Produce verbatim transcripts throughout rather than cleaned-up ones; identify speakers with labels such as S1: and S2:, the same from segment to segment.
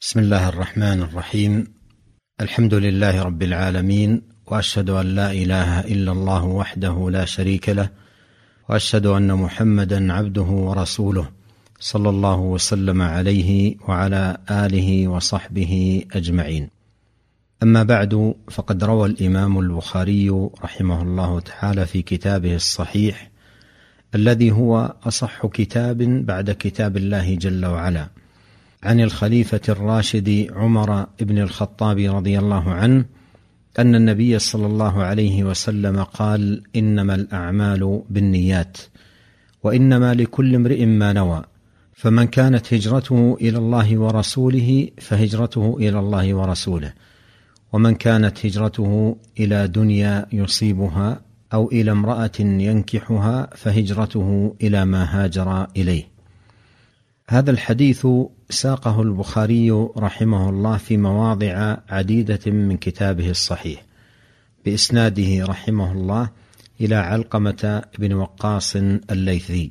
S1: بسم الله الرحمن الرحيم. الحمد لله رب العالمين، وأشهد أن لا إله إلا الله وحده لا شريك له، وأشهد أن محمدا عبده ورسوله صلى الله وسلم عليه وعلى آله وصحبه أجمعين. أما بعد، فقد روى الإمام البخاري رحمه الله تعالى في كتابه الصحيح الذي هو أصح كتاب بعد كتاب الله جل وعلا عن الخليفة الراشد عمر بن الخطاب رضي الله عنه أن النبي صلى الله عليه وسلم قال: إنما الأعمال بالنيات، وإنما لكل امرئ ما نوى، فمن كانت هجرته إلى الله ورسوله فهجرته إلى الله ورسوله، ومن كانت هجرته إلى دنيا يصيبها أو إلى امرأة ينكحها فهجرته إلى ما هاجر إليه. هذا الحديث ساقه البخاري رحمه الله في مواضع عديدة من كتابه الصحيح بإسناده رحمه الله إلى علقمة بن وقاص الليثي.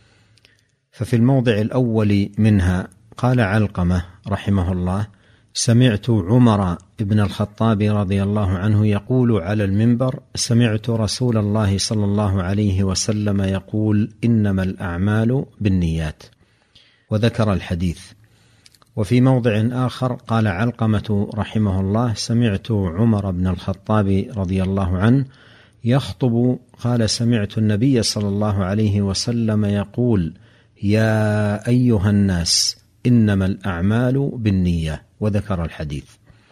S1: ففي الموضع الأول منها قال علقمة رحمه الله: سمعت عمر بن الخطاب رضي الله عنه يقول على المنبر: سمعت رسول الله صلى الله عليه وسلم يقول: إنما الأعمال بالنيات، وذكر الحديث. وفي موضع آخر قال علقمة رحمه الله: سمعت عمر بن الخطاب رضي الله عنه يخطب، قال: سمعت النبي صلى الله عليه وسلم يقول: يا أيها الناس إنما الأعمال بالنية، وذكر الحديث.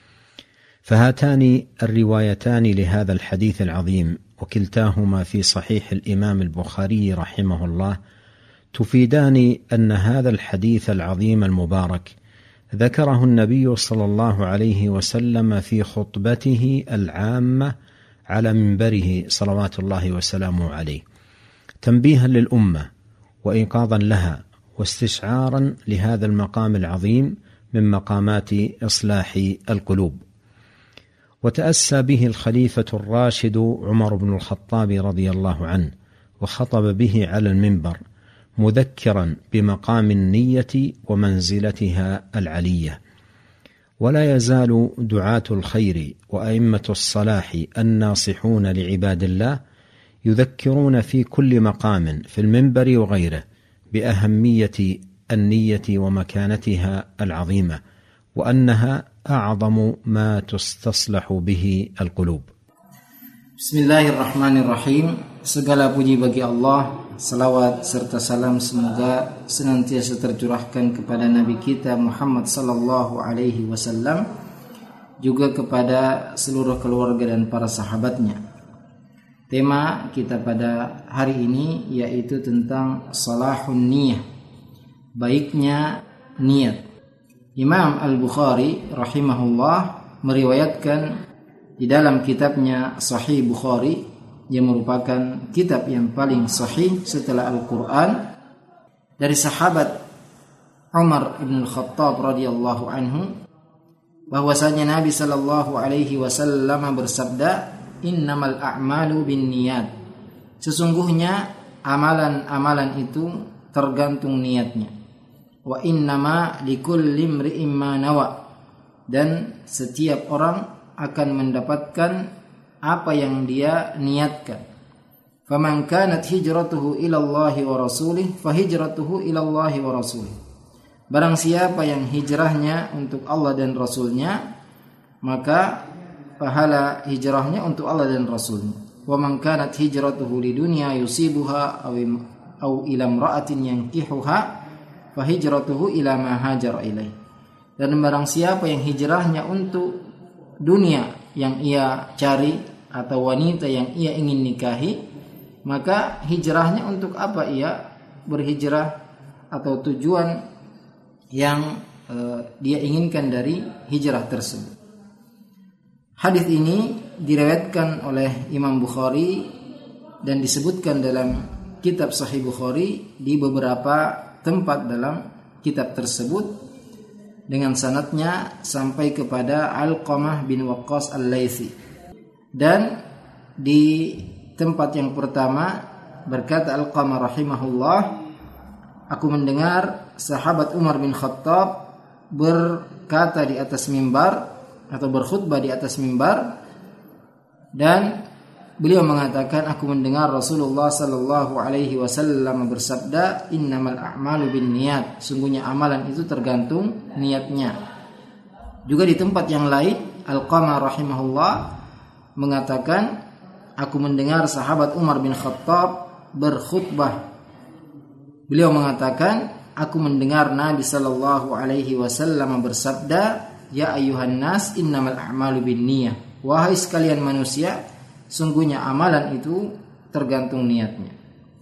S1: فهاتان الروايتان لهذا الحديث العظيم، وكلتاهما في صحيح الإمام البخاري رحمه الله، تفيدان أن هذا الحديث العظيم المبارك ذكره النبي صلى الله عليه وسلم في خطبته العامة على منبره صلوات الله وسلامه عليه، تنبيها للأمة وإيقاظا لها واستشعارا لهذا المقام العظيم من مقامات إصلاح القلوب. وتأسى به الخليفة الراشد عمر بن الخطاب رضي الله عنه، وخطب به على المنبر مذكرا بمقام النية ومنزلتها العلية. ولا يزال دعاة الخير وأئمة الصلاح الناصحون لعباد الله يذكرون في كل مقام في المنبر وغيره بأهمية النية ومكانتها العظيمة، وأنها أعظم ما تستصلح به القلوب.
S2: Bismillahirrahmanirrahim. Segala puji bagi Allah, salawat serta salam semoga senantiasa tercurahkan kepada Nabi kita Muhammad sallallahu alaihi wasallam, juga kepada seluruh keluarga dan para sahabatnya. Tema kita pada hari ini yaitu tentang salahun niyah, baiknya niat. Imam Al-Bukhari rahimahullah meriwayatkan di dalam kitabnya Sahih Bukhari, yang merupakan kitab yang paling sahih setelah Al-Quran, dari sahabat Umar bin Khattab radhiyallahu anhu, bahwasanya Nabi sallallahu alaihi wasallam bersabda: innamal a'malu binniyat, sesungguhnya amalan-amalan itu tergantung niatnya. Wa innama likulli imri'in ma nawa, dan setiap orang akan mendapatkan apa yang dia niatkan. Faman kanat hijratuhu ila Allahi wa rasulih fa hijratuhu ila Allahi wa rasulih. Barang siapa yang hijrahnya untuk Allah dan Rasulnya, maka pahala hijrahnya untuk Allah dan Rasulnya. Wa man kanat hijratuhu lidunya yusibuha aw aw ila imra'atin yankihuha fa hijratuhu ila ma hajara ilaih. Dan barang siapa yang hijrahnya untuk dunia yang ia cari atau wanita yang ia ingin nikahi, maka hijrahnya untuk apa ia berhijrah, atau tujuan yang e, dia inginkan dari hijrah tersebut. Hadis ini diriwayatkan oleh Imam Bukhari dan disebutkan dalam kitab Sahih Bukhari di beberapa tempat dalam kitab tersebut, dengan sanadnya sampai kepada Alqamah bin Waqqas al-Laythi. Dan di tempat yang pertama berkata Alqamah rahimahullah, aku mendengar sahabat Umar bin Khattab berkata di atas mimbar atau berkhutbah di atas mimbar, dan beliau mengatakan, aku mendengar Rasulullah sallallahu alaihi wasallam bersabda, innamal a'malu binniyat, sungguhnya amalan itu tergantung niatnya. Juga di tempat yang lain, Al-Qamah rahimahullah mengatakan, aku mendengar sahabat Umar bin Khattab berkhutbah. Beliau mengatakan, aku mendengar Nabi sallallahu alaihi wasallam bersabda, ya ayyuhan nas, innamal a'malu binniyah, wahai sekalian manusia, sungguhnya amalan itu tergantung niatnya.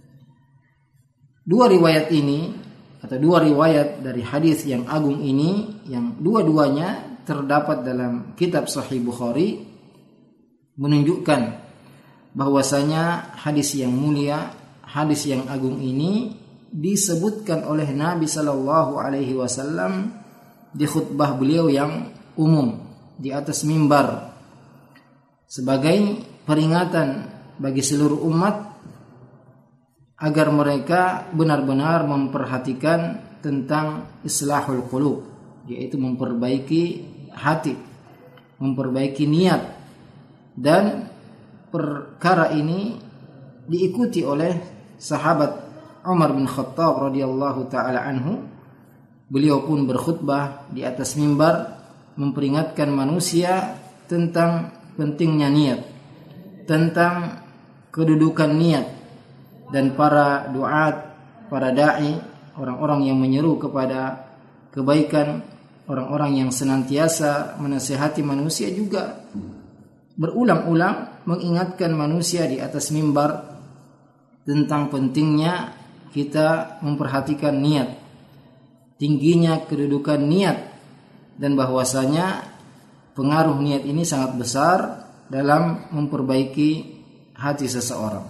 S2: Dua riwayat ini atau dua riwayat dari hadis yang agung ini, yang dua-duanya terdapat dalam kitab Sahih Bukhari, menunjukkan bahwasanya hadis yang mulia, hadis yang agung ini disebutkan oleh Nabi sallallahu alaihi wasallam di khutbah beliau yang umum di atas mimbar sebagai peringatan bagi seluruh umat agar mereka benar-benar memperhatikan tentang islahul qulub, yaitu memperbaiki hati, memperbaiki niat. Dan perkara ini diikuti oleh sahabat Umar bin Khattab radhiyallahu taala anhu. Beliau pun berkhutbah di atas mimbar memperingatkan manusia tentang pentingnya niat, tentang kedudukan niat, dan para duat, para dai, orang-orang yang menyeru kepada kebaikan, orang-orang yang senantiasa menasihati manusia juga berulang-ulang mengingatkan manusia di atas mimbar tentang pentingnya kita memperhatikan niat, tingginya kedudukan niat, dan bahwasanya pengaruh niat ini sangat besar dalam memperbaiki hati seseorang.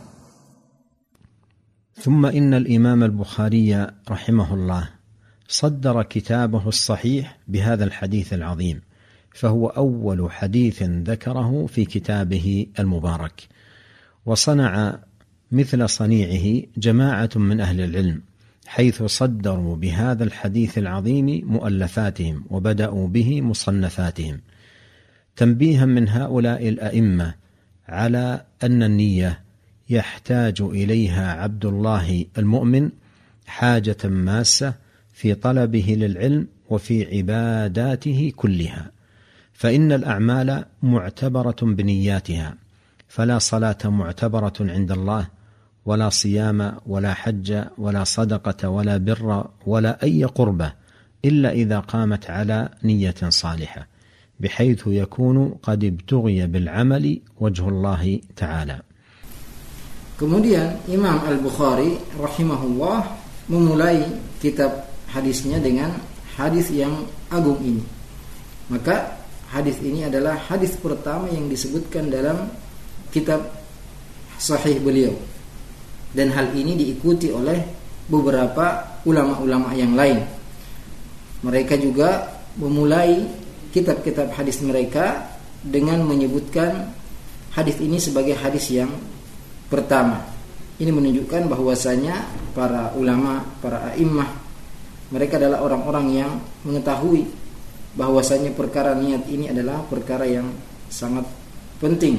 S1: ثم إن الإمام البخاري رحمه الله صدر كتابه الصحيح بهذا الحديث العظيم، فهو أول حديث ذكره في كتابه المبارك، وصنع مثل صنيعه جماعة من أهل العلم، حيث صدروا بهذا الحديث العظيم مؤلفاتهم وبدأوا به مصنفاتهم، تنبيها من هؤلاء الأئمة على أن النية يحتاج إليها عبد الله المؤمن حاجة ماسة في طلبه للعلم وفي عباداته كلها، فإن الأعمال معتبرة بنياتها، فلا صلاة معتبرة عند الله، ولا صيام ولا حج ولا صدقة ولا بر ولا أي قربة إلا إذا قامت على نية صالحة، بحيث يكون قد ابتغي بالعمل وجه الله تعالى.
S2: Kemudian Imam Al-Bukhari rahimahullah memulai kitab hadisnya dengan hadis yang agung ini. Maka hadis ini adalah hadis pertama yang disebutkan dalam kitab sahih beliau. Dan hal ini diikuti oleh beberapa ulama-ulama yang lain. Mereka juga memulai kitab-kitab hadis mereka dengan menyebutkan hadis ini sebagai hadis yang pertama. Ini menunjukkan bahwasanya para ulama, para a'immah, mereka adalah orang-orang yang mengetahui bahwasanya perkara niat ini adalah perkara yang sangat penting,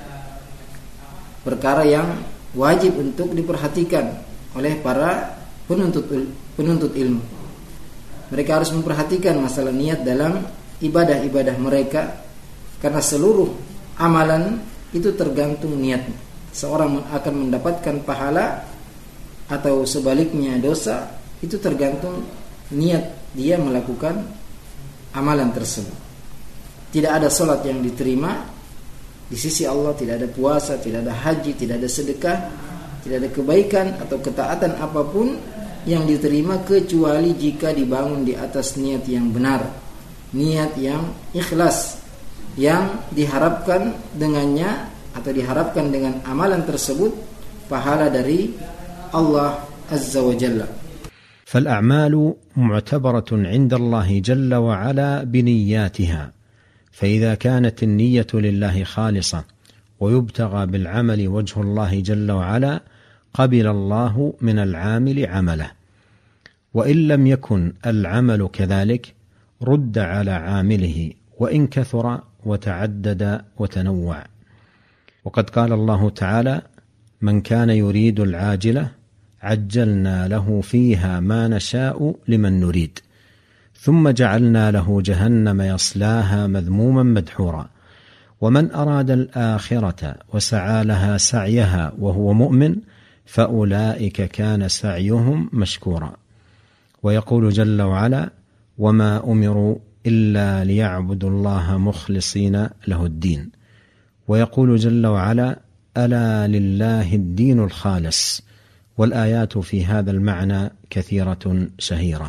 S2: perkara yang wajib untuk diperhatikan oleh para penuntut penuntut ilmu. Mereka harus memperhatikan masalah niat dalam ibadah-ibadah mereka, karena seluruh amalan itu tergantung niatnya. Seorang akan mendapatkan pahala atau sebaliknya dosa, itu tergantung niat dia melakukan amalan tersebut. Tidak ada salat yang diterima di sisi Allah, tidak ada puasa, tidak ada haji, tidak ada sedekah, tidak ada kebaikan atau ketaatan apapun yang diterima kecuali jika dibangun di atas niat yang benar, niat yang ikhlas, yang diharapkan dengannya atau diharapkan dengan amalan tersebut pahala dari Allah Azza wa Jalla.
S1: فالأعمال معتبرة عند الله جل وعلا بنياتها، فإذا كانت النية لله خالصة ويبتغى بالعمل وجه الله جل وعلا قبل الله من العامل عمله، وإن لم يكن العمل كذلك رد على عامله وإن كثر وتعدد وتنوع. وقد قال الله تعالى: من كان يريد العاجلة عجلنا له فيها ما نشاء لمن نريد ثم جعلنا له جهنم يصلاها مذموما مدحورا ومن أراد الآخرة وسعى لها سعيها وهو مؤمن فأولئك كان سعيهم مشكورا. ويقول جل وعلا: وما أمروا إلا ليعبدوا الله مخلصين له الدين. ويقول جل وعلا: ألا لله الدين الخالص. والآيات في هذا المعنى كثيرة شهيرة.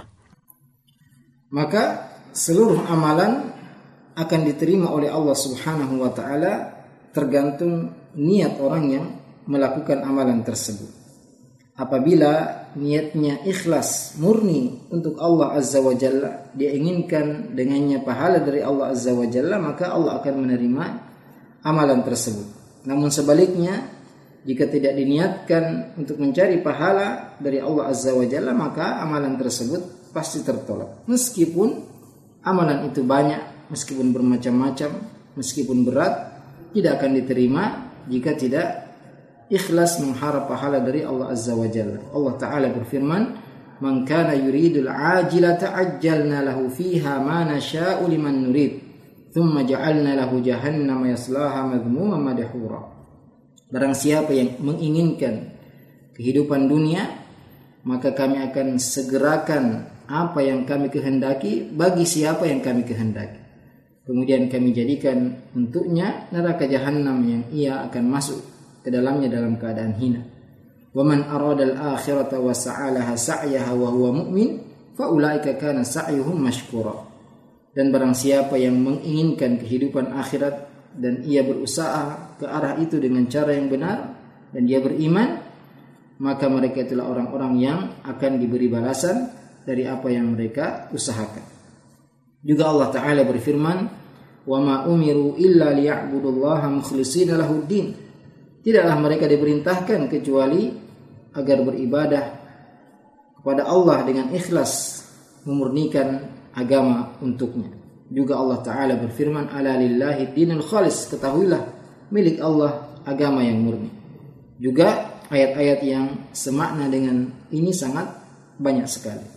S2: Maka seluruh amalan akan diterima oleh Allah Subhanahu wa taala tergantung niat orang yang melakukan amalan tersebut. Apabila niatnya ikhlas, murni untuk Allah Azza wa Jalla, dia inginkan dengannya pahala dari Allah Azza wa Jalla, maka Allah akan menerima amalan tersebut. Namun sebaliknya, jika tidak diniatkan untuk mencari pahala dari Allah Azza wa Jalla, maka amalan tersebut pasti tertolak. Meskipun amalan itu banyak, meskipun bermacam-macam, meskipun berat, tidak akan diterima jika tidak ikhlas mengharap pahala dari Allah Azza wa Jalla. Allah Ta'ala berfirman: "Man kana yuridul ajilata ajjalna lahu fiha ma nasha'u liman nurid, thumma ja'alna lahu jahannama yaslaha madhmuman madhura." Barang siapa yang menginginkan kehidupan dunia, maka kami akan segerakan apa yang kami kehendaki bagi siapa yang kami kehendaki. Kemudian kami jadikan untuknya neraka jahanam yang ia akan masuk ke dalamnya dalam keadaan hina. Wa man arada al-akhirata wa sa'alaha sa'yaha wa huwa mu'min fa ulaika kana sa'yuhum mashkura. Dan barang siapa yang menginginkan kehidupan akhirat dan ia berusaha ke arah itu dengan cara yang benar dan dia beriman, maka mereka itulah orang-orang yang akan diberi balasan dari apa yang mereka usahakan. Juga Allah Ta'ala berfirman: "Wa ma umiru illa liya'budullaha mukhlishina lahuddin." Tidaklah mereka diperintahkan kecuali agar beribadah kepada Allah dengan ikhlas, memurnikan agama untuknya. Juga Allah Ta'ala berfirman: "Ala lillahi dinul khalis." Ketahuilah, milik Allah agama yang murni. Juga ayat-ayat yang semakna dengan ini sangat banyak sekali.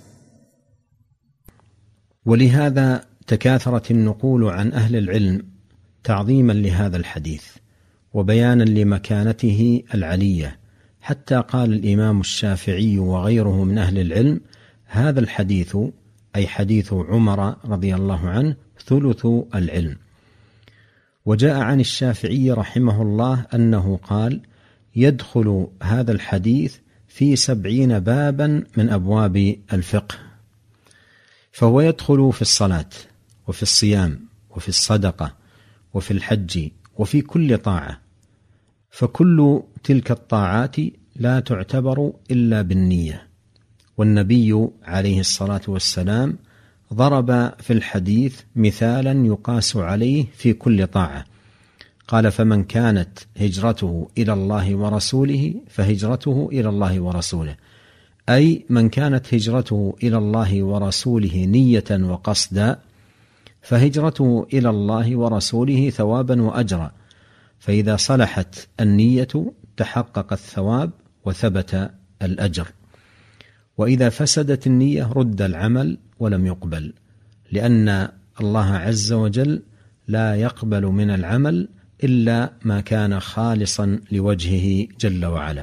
S1: ولهذا تكاثرت النقول عن أهل العلم تعظيما لهذا الحديث وبيانا لمكانته العلية، حتى قال الإمام الشافعي وغيره من أهل العلم: هذا الحديث، أي حديث عمر رضي الله عنه، ثلث العلم. وجاء عن الشافعي رحمه الله أنه قال: يدخل هذا الحديث في سبعين بابا من أبواب الفقه، فهو يدخل في الصلاة وفي الصيام وفي الصدقة وفي الحج وفي كل طاعة، فكل تلك الطاعات لا تعتبر إلا بالنية. والنبي عليه الصلاة والسلام ضرب في الحديث مثالا يقاس عليه في كل طاعة، قال: فمن كانت هجرته إلى الله ورسوله فهجرته إلى الله ورسوله، أي من كانت هجرته إلى الله ورسوله نية وقصدا فهجرته إلى الله ورسوله ثوابا وأجرا، فإذا صلحت النية تحقق الثواب وثبت الأجر، وإذا فسدت النية رد العمل ولم يقبل، لأن الله عز وجل لا يقبل من العمل إلا ما كان خالصا لوجهه جل وعلا.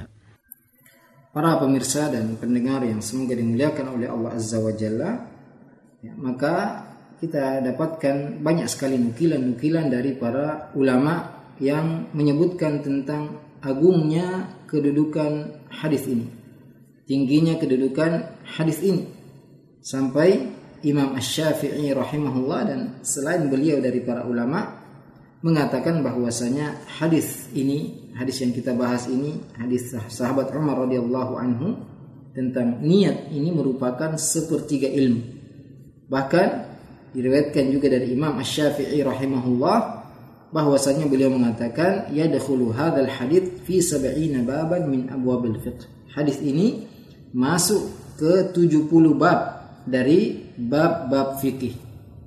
S2: Para pemirsa dan pendengar yang semoga dimuliakan oleh Allah Azza wa Jalla, ya, maka kita dapatkan banyak sekali nukilan-nukilan dari para ulama yang menyebutkan tentang agungnya kedudukan hadis ini, tingginya kedudukan hadis ini, sampai Imam Asy-Syafi'i rahimahullah dan selain beliau dari para ulama mengatakan bahwasanya hadis ini, hadis yang kita bahas ini, hadis sahabat Umar radhiyallahu anhu tentang niat ini merupakan sepertiga ilmu. Bahkan diriwayatkan juga dari Imam Asy-Syafi'i rahimahullah bahwasanya beliau mengatakan yadkhulu hadzal hadits fi sab'ina baban min abwabil fiqh. Hadis ini masuk ke tujuh puluh bab dari bab-bab fikih.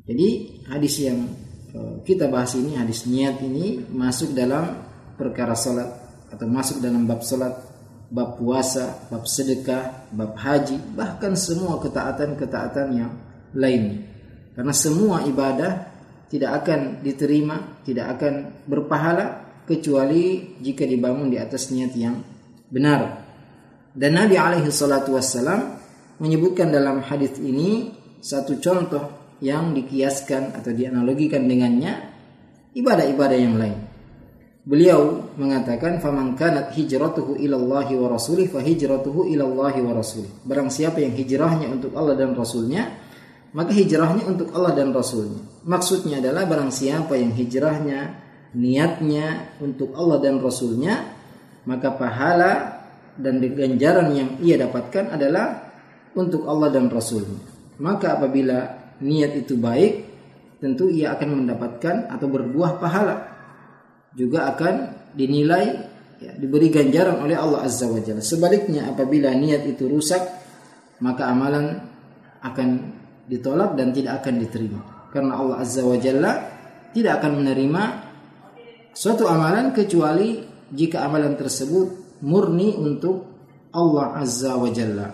S2: Jadi hadis yang kita bahas ini, hadis niat ini masuk dalam perkara salat atau masuk dalam bab salat, bab puasa, bab sedekah, bab haji, bahkan semua ketaatan-ketaatan yang lainnya. Karena semua ibadah tidak akan diterima, tidak akan berpahala kecuali jika dibangun di atas niat yang benar. Dan Nabi alaihi salatu wassalam menyebutkan dalam hadis ini satu contoh yang dikiaskan atau dianalogikan dengannya ibadah-ibadah yang lain. Beliau mengatakan, "Faman kanat hijratuhu ila Allah wa rasulih fa hijratuhu ila Allah wa rasulih." Barang siapa yang hijrahnya untuk Allah dan Rasulnya, maka hijrahnya untuk Allah dan Rasulnya. Maksudnya adalah barang siapa yang hijrahnya, niatnya untuk Allah dan Rasulnya, maka pahala dan ganjaran yang ia dapatkan adalah untuk Allah dan Rasulnya. Maka apabila niat itu baik, tentu ia akan mendapatkan atau berbuah pahala, juga akan dinilai, ya, diberi ganjaran oleh Allah Azza wa Jalla. Sebaliknya apabila niat itu rusak, maka amalan akan ditolak dan tidak akan diterima, karena Allah Azza wa Jalla tidak akan menerima suatu amalan kecuali jika amalan tersebut murni untuk Allah Azza wa Jalla.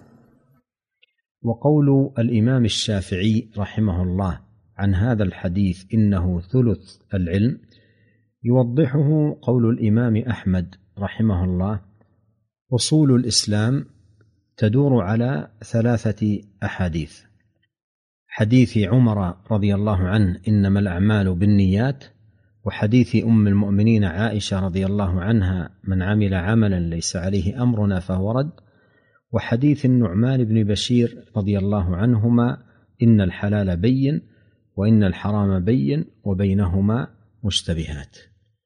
S1: وقول الإمام الشافعي رحمه الله عن هذا الحديث إنه ثلث العلم يوضحه قول الإمام أحمد رحمه الله: أصول الإسلام تدور على ثلاثة أحاديث: حديث عمر رضي الله عنه إنما الأعمال بالنيات، وحديث أم المؤمنين عائشة رضي الله عنها من عمل عملا ليس عليه أمرنا فهو رد، وحديث النعمان بن بشير رضي الله عنهما إن الحلال بين وإن الحرام بين وبينهما مشتبهات.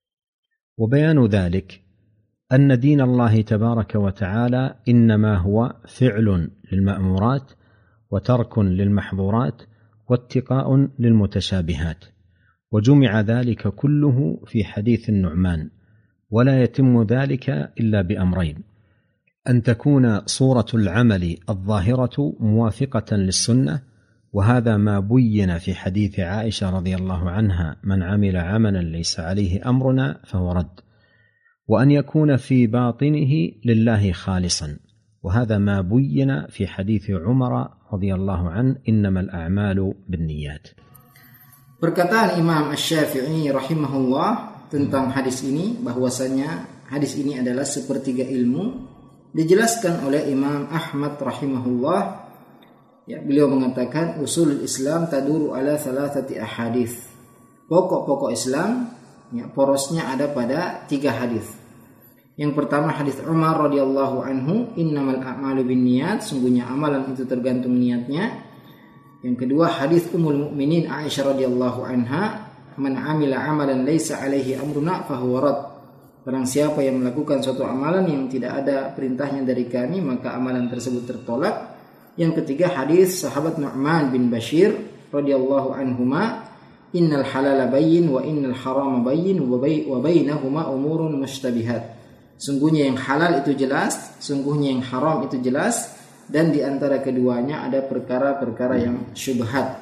S1: وبيان ذلك أن دين الله تبارك وتعالى إنما هو فعل للمأمورات وترك للمحظورات واتقاء للمتشابهات، وجمع ذلك كله في حديث النعمان، ولا يتم ذلك إلا بأمرين: أن تكون صورة العمل الظاهرة موافقة للسنة، وهذا ما بين في حديث عائشة رضي الله عنها من عمل عملا ليس عليه أمرنا فهو رد، وأن يكون في باطنه لله خالصا، وهذا ما بين في حديث عمر رضي الله عنه إنما الأعمال بالنيات.
S2: Perkataan Imam Asy-Syafi'i rahimahullah tentang hadis ini, bahwasanya hadis ini adalah sepertiga ilmu, dijelaskan oleh Imam Ahmad rahimahullah. Ya, beliau mengatakan usul Islam taduru ala thalathati ahadits. Pokok-pokok Islam, ya, porosnya ada pada tiga hadis. Yang pertama hadis Umar radhiyallahu anhu, innamal a'malu binniyat, sungguhnya amalan itu tergantung niatnya. Yang kedua hadis Ummul Mukminin Aisyah radhiyallahu anha, man 'amila 'amalan laisa 'alaihi amruna fahuwa rad. Barang siapa yang melakukan suatu amalan yang tidak ada perintahnya dari kami, maka amalan tersebut tertolak. Yang ketiga hadis sahabat Nu'man bin Bashir radhiyallahu anhuma, innal halala bayyin wa innal harama bayyin wa bainahuma umurun mushtabihat. Sungguhnya yang halal itu jelas, sungguhnya yang haram itu jelas, dan di antara keduanya ada perkara-perkara yang syubhat.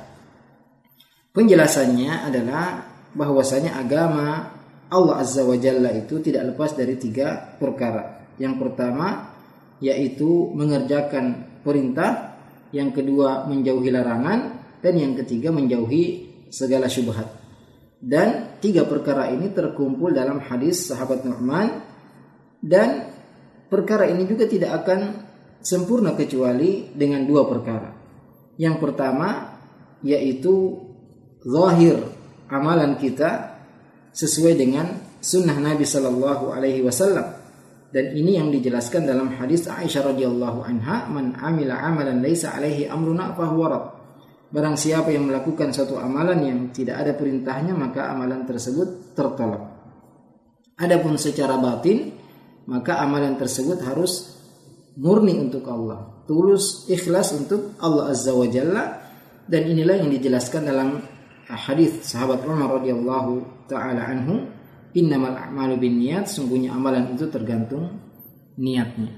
S2: Penjelasannya adalah bahwasanya agama Allah Azza wa Jalla itu tidak lepas dari tiga perkara. Yang pertama yaitu mengerjakan perintah, yang kedua menjauhi larangan, dan yang ketiga menjauhi segala syubhat. Dan tiga perkara ini terkumpul dalam hadis sahabat Nu'man, dan perkara ini juga tidak akan sempurna kecuali dengan dua perkara. Yang pertama yaitu zahir amalan kita sesuai dengan sunnah Nabi sallallahu alaihi wasallam, dan ini yang dijelaskan dalam hadis Aisyah radhiyallahu anha, man amila amalan laisa alaihi amruna fahuwa rad. Barang siapa yang melakukan suatu amalan yang tidak ada perintahnya, maka amalan tersebut tertolak. Adapun secara batin, maka amalan tersebut harus murni untuk Allah, tulus, ikhlas untuk Allah Azza wa Jalla, dan inilah yang dijelaskan dalam hadis sahabat Umar radhiyallahu taala anhu, innamal a'malu binniyat, sungguhnya amalan itu tergantung niatnya.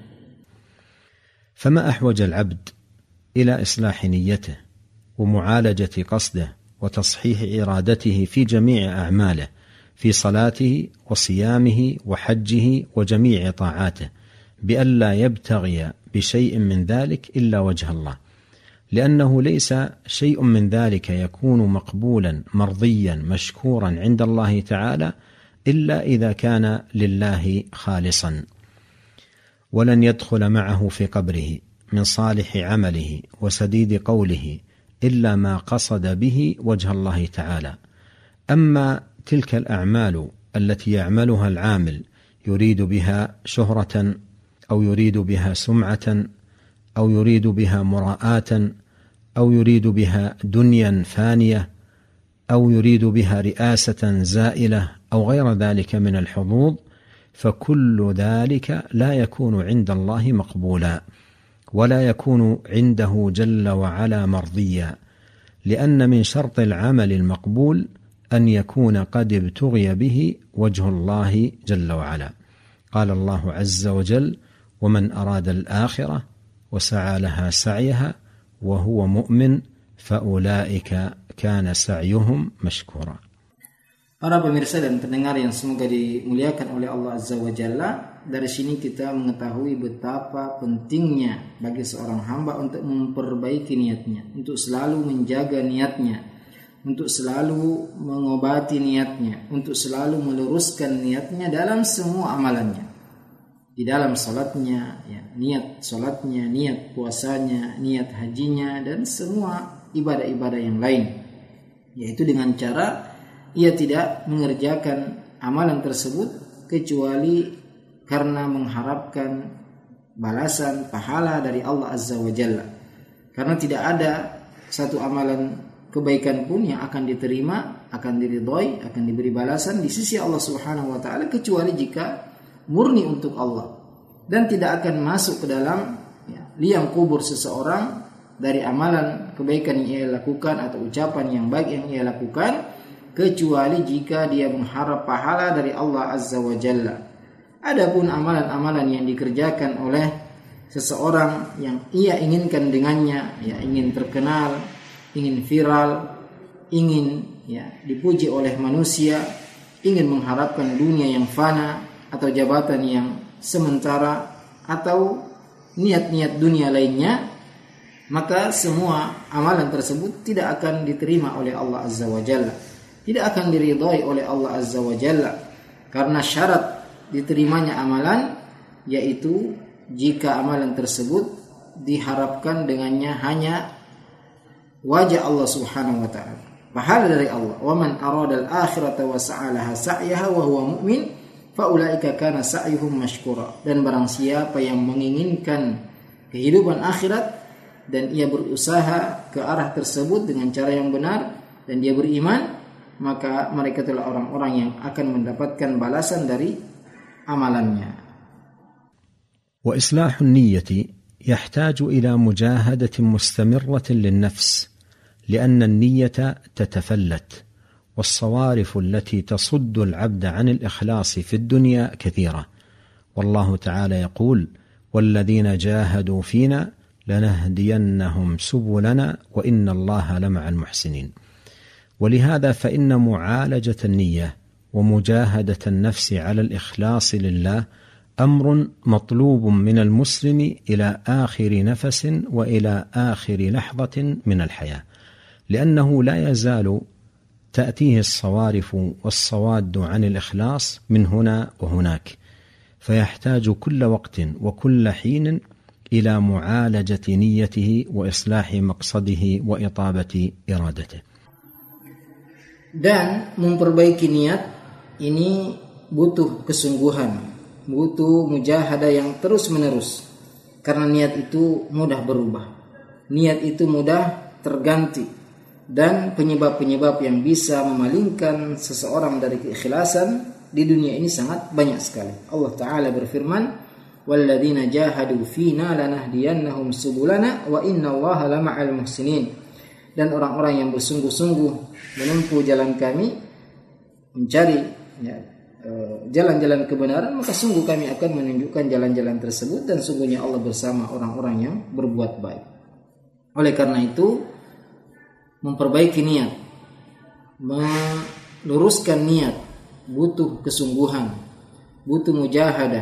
S1: فما أحوج العبد إلى إصلاح نيته ومعالجة قصده وتصحيح إرادته في جميع أعماله، في صلاته وصيامه وحجه وجميع طاعاته، بألا يبتغي بشيء من ذلك إلا وجه الله، لأنه ليس شيء من ذلك يكون مقبولا مرضيا مشكورا عند الله تعالى إلا إذا كان لله خالصا، ولن يدخل معه في قبره من صالح عمله وسديد قوله إلا ما قصد به وجه الله تعالى. أما تلك الأعمال التي يعملها العامل يريد بها شهرة أو يريد بها سمعة أو يريد بها مراءة أو يريد بها دنيا فانية أو يريد بها رئاسة زائلة أو غير ذلك من الحظوظ، فكل ذلك لا يكون عند الله مقبولا ولا يكون عنده جل وعلا مرضيا، لأن من شرط العمل المقبول أن يكون قد ابتغي به وجه الله جل وعلا. قال الله عز وجل: ومن أراد الآخرة وسعى لها سعيها وهو مؤمن فأولئك كان سعيهم مشكورا.
S2: Para pemirsa dan pendengar yang semoga dimuliakan oleh Allah Azza wa Jalla, dari sini kita mengetahui betapa pentingnya bagi seorang hamba untuk memperbaiki niatnya, untuk selalu menjaga niatnya, untuk selalu mengobati niatnya, untuk selalu meluruskan niatnya dalam semua amalannya. Di dalam salatnya, ya, niat salatnya, niat puasanya, niat hajinya, dan semua ibadah-ibadah yang lain, yaitu dengan cara ia tidak mengerjakan amalan tersebut kecuali karena mengharapkan balasan pahala dari Allah Azza wa Jalla. Karena tidak ada satu amalan kebaikan pun yang akan diterima, akan diridhoi, akan diberi balasan di sisi Allah Subhanahu wa taala kecuali jika murni untuk Allah, dan tidak akan masuk ke dalam ya, liang kubur seseorang dari amalan kebaikan yang ia lakukan atau ucapan yang baik yang ia lakukan kecuali jika dia mengharap pahala dari Allah Azza wa Jalla. Adapun amalan-amalan yang dikerjakan oleh seseorang yang ia inginkan dengannya, ya, ingin terkenal, ingin viral, ingin ya dipuji oleh manusia, ingin mengharapkan dunia yang fana atau jabatan yang sementara atau niat-niat dunia lainnya, maka semua amalan tersebut tidak akan diterima oleh Allah Azza wa Jalla, tidak akan diridhai oleh Allah Azza wa Jalla, karena syarat diterimanya amalan yaitu jika amalan tersebut diharapkan dengannya hanya wajah Allah Subhanahu wa taala, pahala dari Allah. Wa man arada al-akhirata wa sa'alaha sa'yaha wa huwa mu'min fa ulaika kana sa'yuhum mashkura. Dan barang siapa yang menginginkan kehidupan akhirat dan ia berusaha ke arah tersebut dengan cara yang benar dan dia beriman, maka mereka itulah orang-orang yang akan mendapatkan balasan dari amalannya.
S1: وإصلاح النية يحتاج إلى مجاهدة مستمرة للنفس، لأن النية تتفلت، والصوارف التي تصد العبد عن الإخلاص في الدنيا كثيرة، والله تعالى يقول: والذين جاهدوا فينا لنهدينهم سبلنا وإن الله لمع المحسنين. ولهذا فإن معالجة النية ومجاهدة النفس على الإخلاص لله أمر مطلوب من المسلم إلى آخر نفس وإلى آخر لحظة من الحياة، لأنه لا يزال تأتيه الصوارف والصواد عن الإخلاص من هنا وهناك، فيحتاج كل وقت وكل حين إلى معالجة نيته وإصلاح مقصده وإطابة إرادته.
S2: Dan memperbaiki niat ini butuh kesungguhan, butuh mujahadah yang terus-menerus, karena niat itu mudah berubah, niat itu mudah terganti, dan penyebab-penyebab yang bisa memalingkan seseorang dari keikhlasan di dunia ini sangat banyak sekali. Allah Ta'ala berfirman: walladzina jahadu fina lanahdiyannahum subulana wa innallaha lama'al muhsinin. Dan orang-orang yang bersungguh-sungguh menempuh jalan kami, mencari ya, jalan-jalan kebenaran, maka sungguh kami akan menunjukkan jalan-jalan tersebut, dan sungguhnya Allah bersama orang-orang yang berbuat baik. Oleh karena itu, memperbaiki niat meluruskan niat butuh kesungguhan, butuh mujahadah,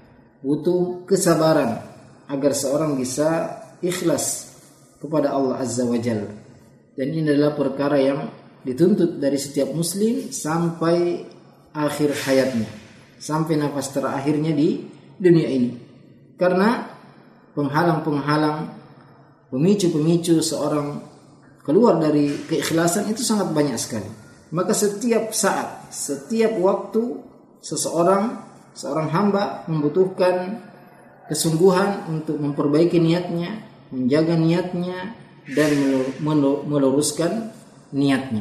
S2: butuh kesabaran agar seorang bisa ikhlas kepada Allah Azza wa Jalla. Dan ini adalah perkara yang dituntut dari setiap muslim sampai akhir hayatnya, sampai nafas terakhirnya di dunia ini. Karena penghalang-penghalang, pemicu-pemicu seorang keluar dari keikhlasan itu sangat banyak sekali. Maka setiap saat, setiap waktu seseorang, seorang hamba membutuhkan kesungguhan untuk memperbaiki niatnya, menjaga niatnya, dan meluruskan niatnya.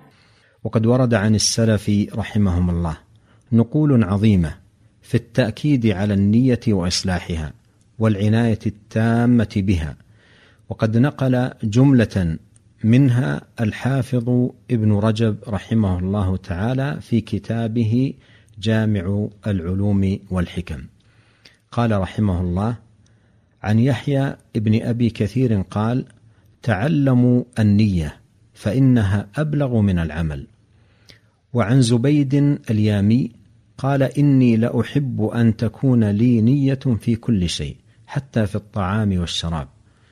S1: وقد ورد عن السلف رحمهم الله نقول عظيمة في التأكيد على النية وإصلاحها والعناية التامة بها، وقد نقل جملة منها الحافظ ابن رجب رحمه الله تعالى في كتابه جامع العلوم والحكم. قال رحمه الله عن يحيى ابن أبي كثير قال: تعلموا النية فإنها أبلغ من العمل. وعن زبيد اليامي قال: إني لأحب أن تكون لي نية في كل شيء حتى في الطعام والشراب.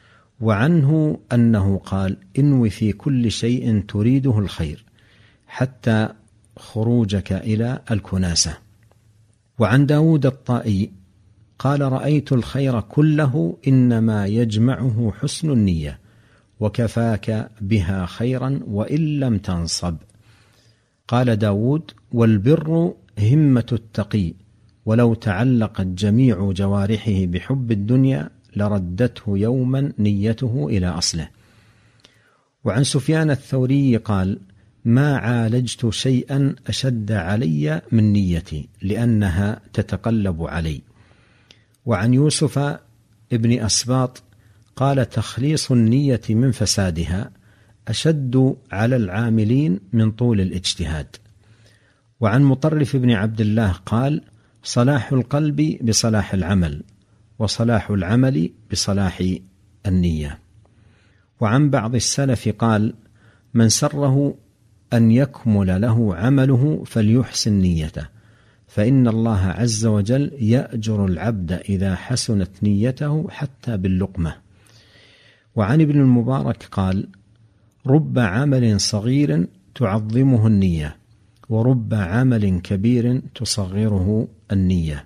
S1: وعنه أنه قال: انوي في كل شيء تريده الخير حتى خروجك إلى الكناسة. وعن داود الطائي قال: رأيت الخير كله إنما يجمعه حسن النية وكفاك بها خيرا وإن لم تنصب. قال داود: والبر همة التقي ولو تعلقت جميع جوارحه بحب الدنيا لردته يوما نيته إلى أصله. وعن سفيان الثوري قال: ما عالجت شيئا أشد علي من نيتي لأنها تتقلب علي. وعن يوسف ابن أسباط قال: تخليص النية من فسادها أشد على العاملين من طول الاجتهاد. وعن مطرف بن عبد الله قال: صلاح القلب بصلاح العمل وصلاح العمل بصلاح النية. وعن بعض السلف قال: من سره أن يكمل له عمله فليحسن نيته فإن الله عز وجل يأجر العبد إذا حسنت نيته حتى باللقمة. وعن ابن المبارك قال: رب عمل صغير تعظمه النية ورب عمل كبير تصغره النية.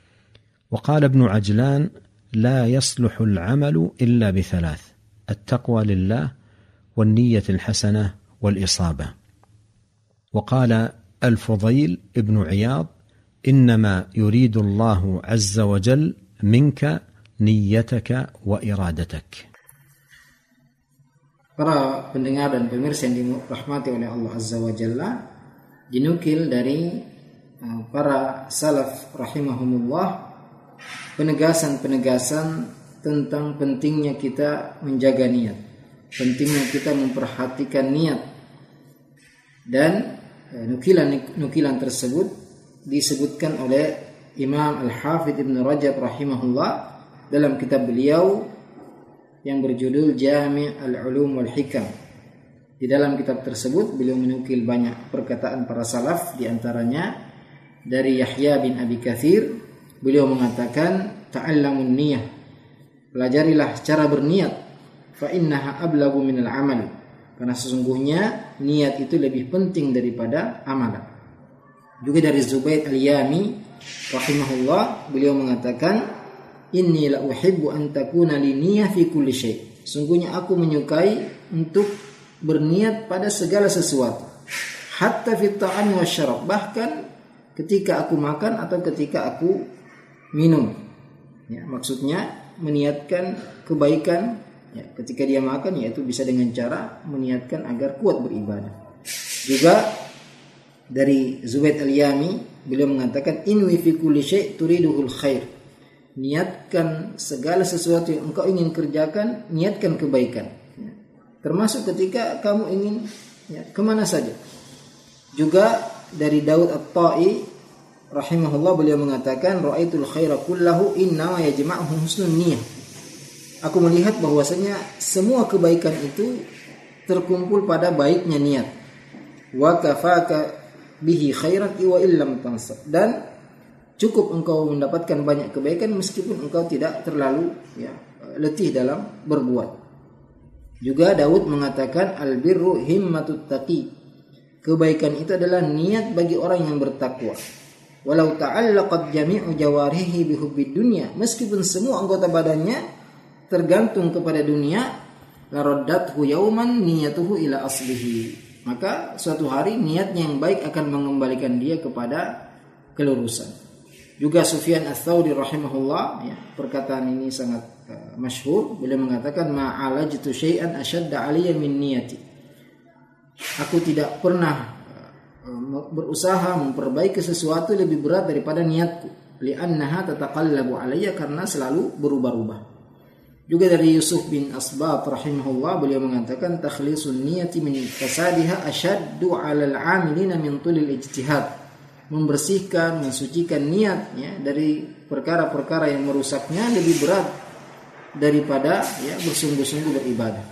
S1: وقال ابن عجلان: لا يصلح العمل إلا بثلاث: التقوى لله والنية الحسنة والإصابة. وقال الفضيل ابن عياض: إنما يريد الله عز وجل منك نيتك وإرادتك.
S2: Para pendengar dan pemirsa yang dirahmati oleh Allah Azza wa Jalla, dinukil dari para salaf rahimahumullah penegasan-penegasan tentang pentingnya kita menjaga niat, pentingnya kita memperhatikan niat. Dan nukilan-nukilan tersebut disebutkan oleh Imam Al-Hafidh Ibn Rajab rahimahullah dalam kitab beliau yang berjudul Jami' Al-Ulum wal Hikam. Di dalam kitab tersebut beliau menukil banyak perkataan para salaf, di antaranya dari Yahya bin Abi Katsir, beliau mengatakan: ta'allamun niyah, pelajarilah cara berniat, fa innaha ablagu minal amal, karena sesungguhnya niat itu lebih penting daripada amalan. Juga dari Zubaid al-Yami rahimahullah, beliau mengatakan: inni la uhibbu an takuna li niyyah fi kulli syai. Sungguhnya aku menyukai untuk berniat pada segala sesuatu. Hatta fi ta'am wa syarab, bahkan ketika aku makan atau ketika aku minum. Ya, maksudnya meniatkan kebaikan ya, ketika dia makan, yaitu bisa dengan cara meniatkan agar kuat beribadah. Juga dari Zubaid al-Yami, beliau mengatakan: inwi fi kulli syai' turiduhul khair. Niatkan segala sesuatu yang engkau ingin kerjakan, niatkan kebaikan. Ya. Termasuk ketika kamu ingin ya, kemana saja. Juga dari Daud At-Ta'i rahimahullah, beliau mengatakan: ra'aitul khaira kullahu inna yajma'uhu husnun niyyah. Aku melihat bahwasanya semua kebaikan itu terkumpul pada baiknya niat. wa kafaka bihi khairan wa illam tansab, dan cukup engkau mendapatkan banyak kebaikan meskipun engkau tidak terlalu ya letih dalam berbuat. Juga Daud mengatakan albirru himmatut taqi, kebaikan itu adalah niat bagi orang yang bertakwa. Walau ta'allaqat jami'u jawarihi bihubbid dunya, meskipun semua anggota badannya tergantung kepada dunia, laraddathu yauman niyatuhu ila aslihi, maka suatu hari niatnya yang baik akan mengembalikan dia kepada kelurusan. Juga Sufyan Ats-Tsauri rahimahullah, ya, perkataan ini sangat uh, masyhur. Beliau mengatakan ma'alajtu syai'an ashadda 'alayya min niyati. Aku tidak pernah uh, berusaha memperbaiki sesuatu lebih berat daripada niatku. Li'annaha tataqallabu 'alayya, karena selalu berubah-ubah. Juga dari Yusuf bin Asbat rahimahullah, beliau mengatakan takhlisun niyati min fasadiha ashaddu 'alal 'amilina min tulil ijtihad. Membersihkan, mensucikan niat ya dari perkara-perkara yang merusaknya lebih berat daripada ya bersungguh-sungguh beribadah.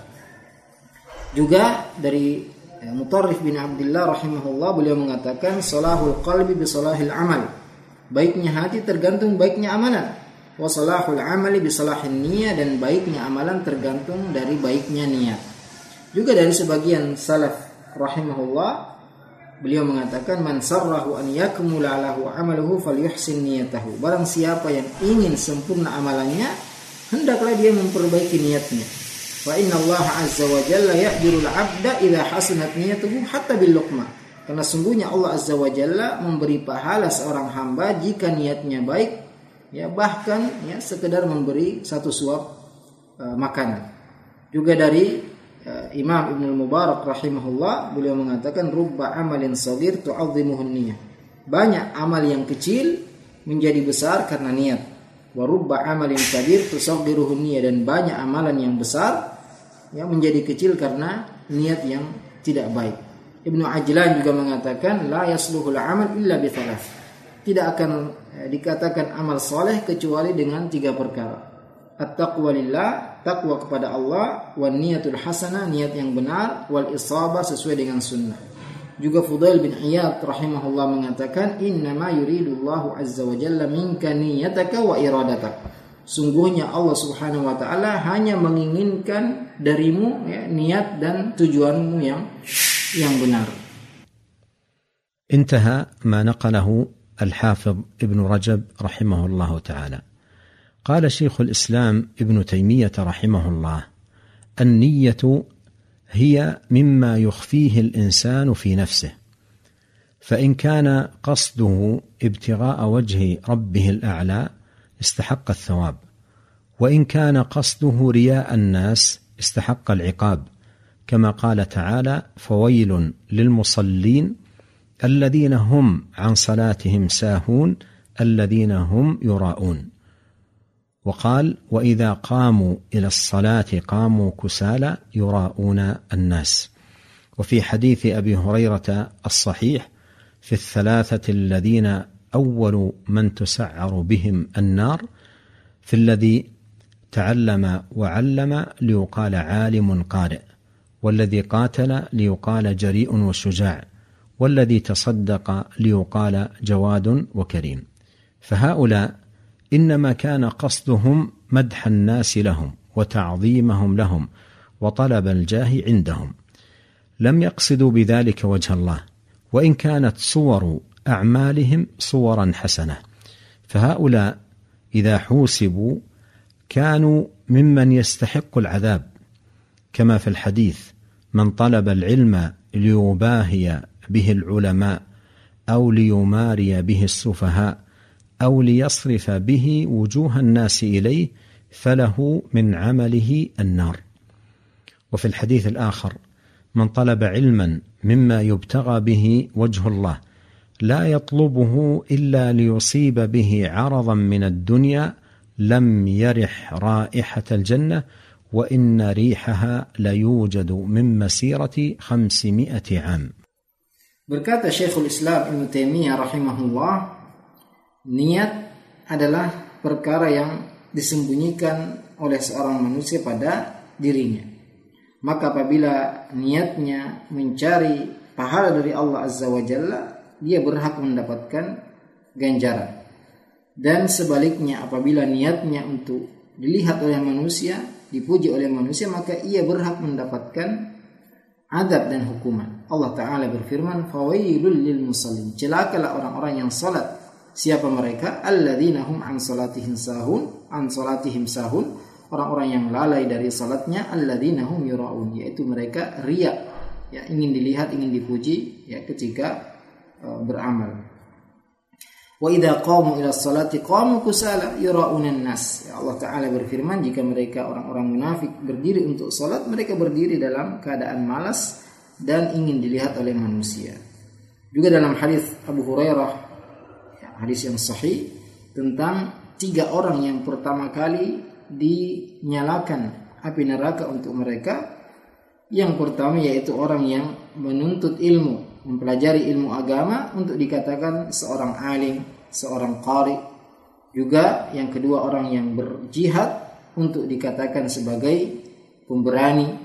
S2: Juga dari ya, Mutarrif bin Abdullah rahimahullah, beliau mengatakan salahul qalbi bi salahil amal. Baiknya hati tergantung baiknya amalan. Wa salahul amali bi salahin niyyah, dan baiknya amalan tergantung dari baiknya niat. Juga dari sebagian salaf rahimahullah, beliau mengatakan man sarrahu an yakmula lahu amaluhu falyuhsin niyatahu. Barang siapa yang ingin sempurna amalannya, hendaklah dia memperbaiki niatnya. Fa inna Allah azza wa jalla ya'jurul 'abda idza hasanat niyatuhu hatta bil luqmah. Karena sungguhnya Allah azza wa jalla memberi pahala seorang hamba jika niatnya baik, ya bahkan ya sekedar memberi satu suap uh, makanan. Juga dari Imam Ibnu Mubarak rahimahullah, beliau mengatakan rubba amalin shaghir tu'azzimuhu niyah. Banyak amal yang kecil menjadi besar karena niat. Wa rubba amalin kabir tusaghiruhu niyah, dan banyak amalan yang besar yang menjadi kecil karena niat yang tidak baik. Ibnu Ajlan juga mengatakan la yasluhul amal illa bi thalath. Tidak akan dikatakan amal saleh kecuali dengan tiga perkara. At-taqwa lillah, takwa kepada Allah, wan niyatul hasanah, niat yang benar, wal isabah, sesuai dengan sunnah. Juga Fudail bin Iyad rahimahullah mengatakan innama yuridullahu azza wa jalla minka niyataka wa iradatak. Sungguhnya Allah subhanahu wa ta'ala hanya menginginkan darimu ya, niat dan tujuanmu yang yang benar.
S1: Intaha ma naqalahu al-Hafidh Ibn Rajab rahimahullah ta'ala. قال شيخ الإسلام ابن تيمية رحمه الله النية هي مما يخفيه الإنسان في نفسه، فإن كان قصده ابتغاء وجه ربه الأعلى استحق الثواب، وإن كان قصده رياء الناس استحق العقاب، كما قال تعالى فويل للمصلين الذين هم عن صلاتهم ساهون الذين هم يراءون. وقال وإذا قاموا إلى الصلاة قاموا كسالى يراءون الناس. وفي حديث أبي هريرة الصحيح في الثلاثة الذين أول من تسعر بهم النار في الذي تعلم وعلم ليقال عالم قارئ، والذي قاتل ليقال جريء وشجاع، والذي تصدق ليقال جواد وكريم. فهؤلاء إنما كان قصدهم مدح الناس لهم وتعظيمهم لهم وطلب الجاه عندهم، لم يقصدوا بذلك وجه الله، وإن كانت صور أعمالهم صورا حسنة. فهؤلاء إذا حوسبوا كانوا ممن يستحق العذاب، كما في الحديث من طلب العلم ليباهي به العلماء أو ليماري به السفهاء أو ليصرف به وجوه الناس إليه فله من عمله النار. وفي الحديث الآخر من طلب علما مما يبتغى به وجه الله لا يطلبه إلا ليصيب به عرضا من الدنيا لم يرح رائحة الجنة وإن ريحها ليوجد من مسيرة خمسمائة عام.
S2: Berkata Syekhul Islam Ibnu Taimiyah rahimahullah, niat adalah perkara yang disembunyikan oleh seorang manusia pada dirinya. Maka apabila niatnya mencari pahala dari Allah Azza wa Jalla, dia berhak mendapatkan ganjaran. Dan sebaliknya, apabila niatnya untuk dilihat oleh manusia, dipuji oleh manusia, maka ia berhak mendapatkan adab dan hukuman. Allah Ta'ala berfirman, fawailul lil musallin, celakalah orang-orang yang salat. Siapa mereka? Alladzina hum an salatihim sahun, an salatihim sahun, orang-orang yang lalai dari salatnya. Alladzina hum yura'un, yaitu mereka riya, ya, ingin dilihat, ingin dipuji, ya, ketika uh, beramal. Wa idza qamu ila sholati qamu kusala yura'unan nas. Ya, Allah Ta'ala berfirman, jika mereka orang-orang munafik berdiri untuk salat, mereka berdiri dalam keadaan malas dan ingin dilihat oleh manusia. Juga dalam hadis Abu Hurairah, ya, hadis yang sahih tentang tiga orang yang pertama kali dinyalakan api neraka untuk mereka. Yang pertama yaitu orang yang menuntut ilmu, mempelajari ilmu agama untuk dikatakan seorang alim, seorang qari. Juga yang kedua orang yang berjihad untuk dikatakan sebagai pemberani.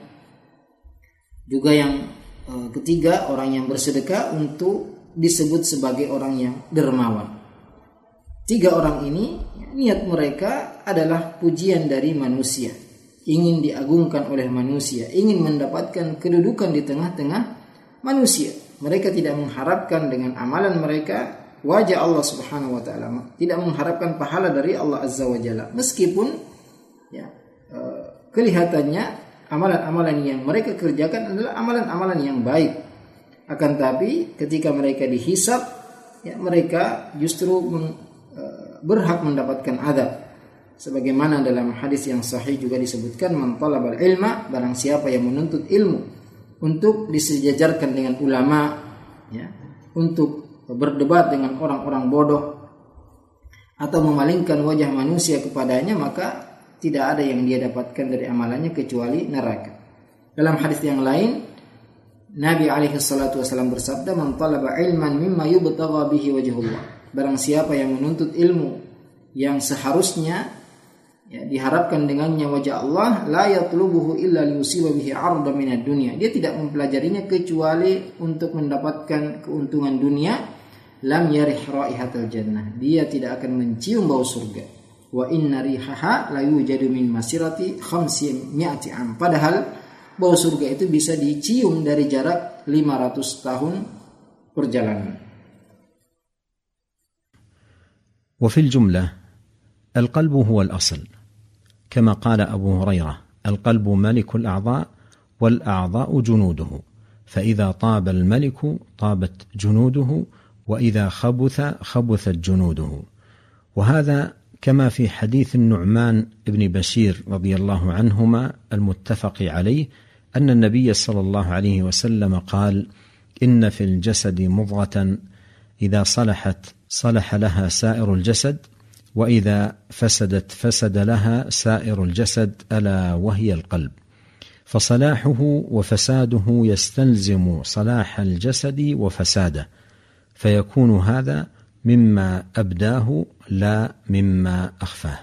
S2: Juga yang e, ketiga orang yang bersedekah untuk disebut sebagai orang yang dermawan. Tiga orang ini, niat mereka adalah pujian dari manusia, ingin diagungkan oleh manusia, ingin mendapatkan kedudukan di tengah-tengah manusia. Mereka tidak mengharapkan dengan amalan mereka wajah Allah Subhanahu wa taala, tidak mengharapkan pahala dari Allah Azza wa Jalla. Meskipun ya, e, kelihatannya amalan-amalan yang mereka kerjakan adalah amalan-amalan yang baik. Akan tapi ketika mereka dihisab, ya, mereka justru meng, e, berhak mendapatkan azab. Sebagaimana dalam hadis yang sahih juga disebutkan, man talabal ilma, barang siapa yang menuntut ilmu untuk disejajarkan dengan ulama, ya, untuk berdebat dengan orang-orang bodoh atau memalingkan wajah manusia kepadanya, maka tidak ada yang dia dapatkan dari amalannya kecuali neraka. Dalam hadis yang lain, Nabi alaihi salatu wasallam bersabda, man talaba ilman mimma yubtagha bihi wajhullah, barang siapa yang menuntut ilmu yang seharusnya, ya, diharapkan dengannya wajah Allah, la yatlubuhu illa liyusiba bihi 'arda minad dunya, dia tidak mempelajarinya kecuali untuk mendapatkan keuntungan dunia. Lam yarih raihatal jannah, dia tidak akan mencium bau surga. Wa inna rihaha la yujadu min masirati khamsimi'ati am, padahal bau surga itu bisa dicium dari jarak lima ratus tahun perjalanan.
S1: وفي الجملة القلب هو الأصل، كما قال أبو هريرة: القلب ملك الأعضاء والأعضاء جنوده، فإذا طاب الملك طابت جنوده، وإذا خبث خبثت جنوده. وهذا كما في حديث النعمان بن بشير رضي الله عنهما المتفق عليه أن النبي صلى الله عليه وسلم قال: إن في الجسد مضغة إذا صلحت صلح لها سائر الجسد، وإذا فسدت فسد لها سائر الجسد، ألا وهي القلب، فصلاحه وفساده يستلزم صلاح الجسد وفساده، فيكون هذا مما أبداه لا مما أخفاه.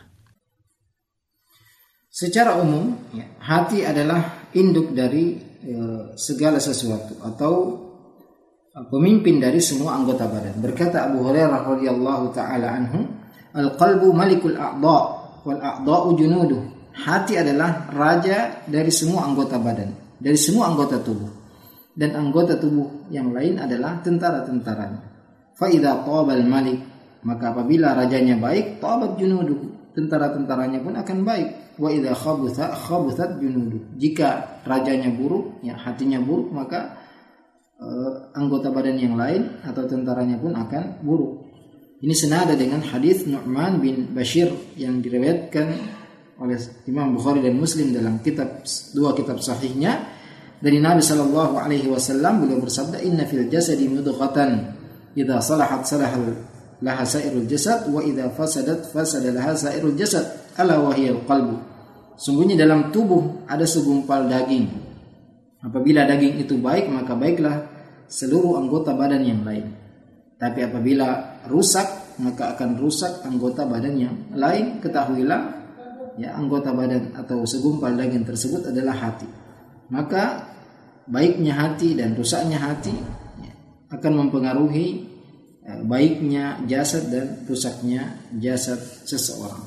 S2: Secara umum, ya, hati adalah induk dari e, segala sesuatu atau e, pemimpin dari semua anggota badan. Berkata Abu Hurairah radhiyallahu taala anhu, al-qalbu malikul a'dha wal a'dha'u junuduh. Hati adalah raja dari semua anggota badan, dari semua anggota tubuh. Dan anggota tubuh yang lain adalah tentara-tentaranya. Fa idza thabal malik, maka apabila rajanya baik, tabat junuduhu, tentara-tentaranya pun akan baik. Wa idza khabutha khabuthat junuduhu, jika rajanya buruk, ya, hatinya buruk, maka uh, anggota badan yang lain atau tentaranya pun akan buruk. Ini senada dengan hadis Nu'man bin Bashir yang diriwayatkan oleh Imam Bukhari dan Muslim dalam kitab dua kitab sahihnya dari Nabi sallallahu alaihi wasallam. Beliau bersabda, inna fil jasadi mudghatan idza salahat salahal laha sairul jasad wa idza fasadat fasada laha sairul jasad, ala wa hiya qalbu. Sungguhnya dalam tubuh ada segumpal daging. Apabila daging itu baik, maka baiklah seluruh anggota badan yang lain. Tapi apabila rusak, maka akan rusak anggota badan yang lain. Ketahuilah, ya, anggota badan atau segumpal daging tersebut adalah hati. Maka baiknya hati dan rusaknya hati akan mempengaruhi baiknya jasad dan rusaknya jasad seseorang.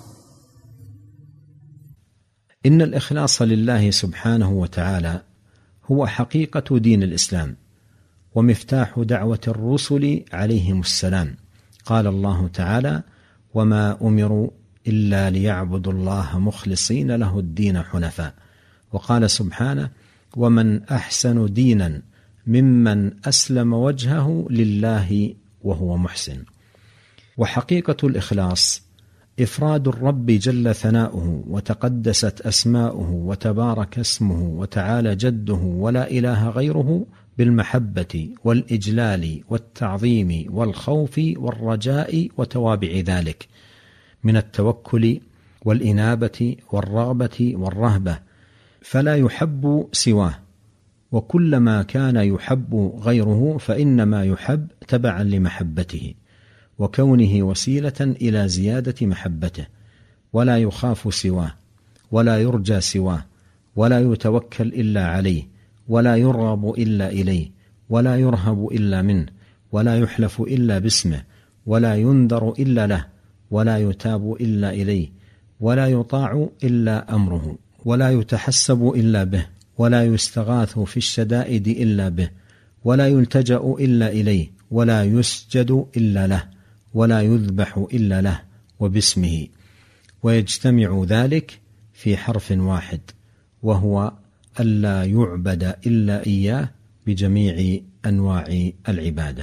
S1: إن الإخلاص لله سبحانه وتعالى هو حقيقة دين الإسلام ومفتاح دعوة الرسل عليهم السلام. قال الله تعالى: وما أمروا إلا ليعبدوا الله مخلصين له الدين حنفاء. وقال سبحانه: ومن أحسن دينا ممن أسلم وجهه لله وهو محسن. وحقيقة الإخلاص إفراد الرب جل ثناؤه وتقدست أسماؤه وتبارك اسمه وتعالى جده ولا إله غيره بالمحبة والإجلال والتعظيم والخوف والرجاء وتوابع ذلك من التوكل والإنابة والرغبة والرهبة، فلا يحب سواه، وكلما كان يحب غيره فإنما يحب تبعا لمحبته وكونه وسيلة إلى زيادة محبته، ولا يخاف سواه ولا يرجى سواه ولا يتوكل إلا عليه ولا يرغب إلا إليه ولا يرهب إلا منه ولا يحلف إلا باسمه ولا ينذر إلا له ولا يتاب إلا إليه ولا يطاع إلا أمره ولا يتحسب إلا به ولا يستغاث في الشدائد إلا به ولا يلتجأ إلا إليه ولا يسجد إلا له ولا يذبح إلا له وباسمه، ويجتمع ذلك في حرف واحد وهو ألا يعبد إلا إياه بجميع أنواع العبادة.